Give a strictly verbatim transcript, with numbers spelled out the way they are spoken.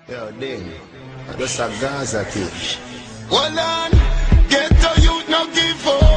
Yo, Ding, just a Gaza kid. Hold on, get to youth, no give up.